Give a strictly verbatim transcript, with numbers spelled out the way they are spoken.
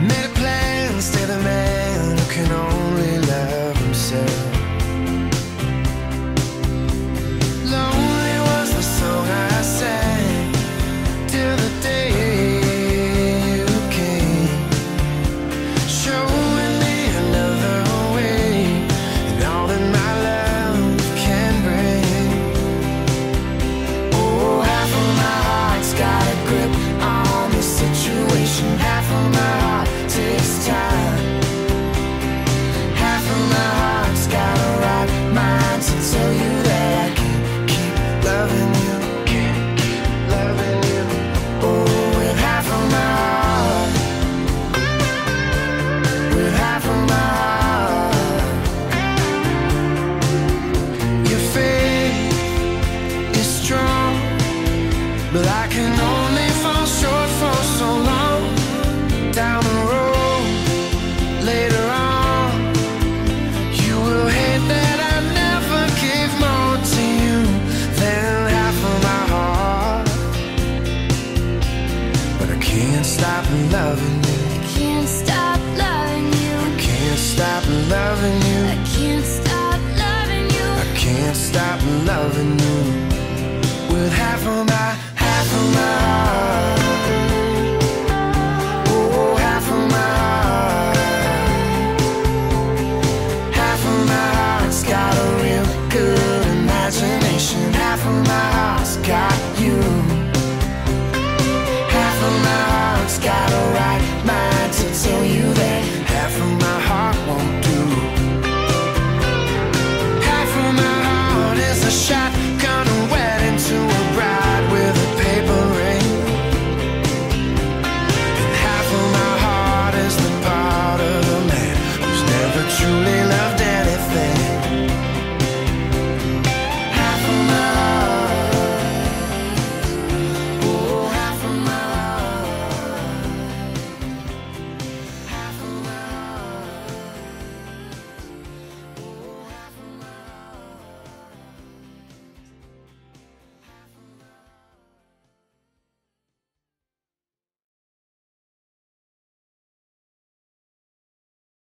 Made a plan, stay the man who can only love himself. Lonely was the song I sang till the day you came, showing me another way and all that my love can bring. Oh, half of my heart's got a grip on the situation. Half of my heart takes time. Half of my heart's got a right mind to tell you that I can't keep loving you, can't keep loving you. Oh, with half of my heart, with half of my heart. Your faith is strong, but I can only fall short for so long. Down the road, later on, you will hate that I never gave more to you than half of my heart. But I can't stop loving you. Can't stop loving you. Can't stop loving you. I can't stop loving you. I can't stop loving you. With half of my, half of my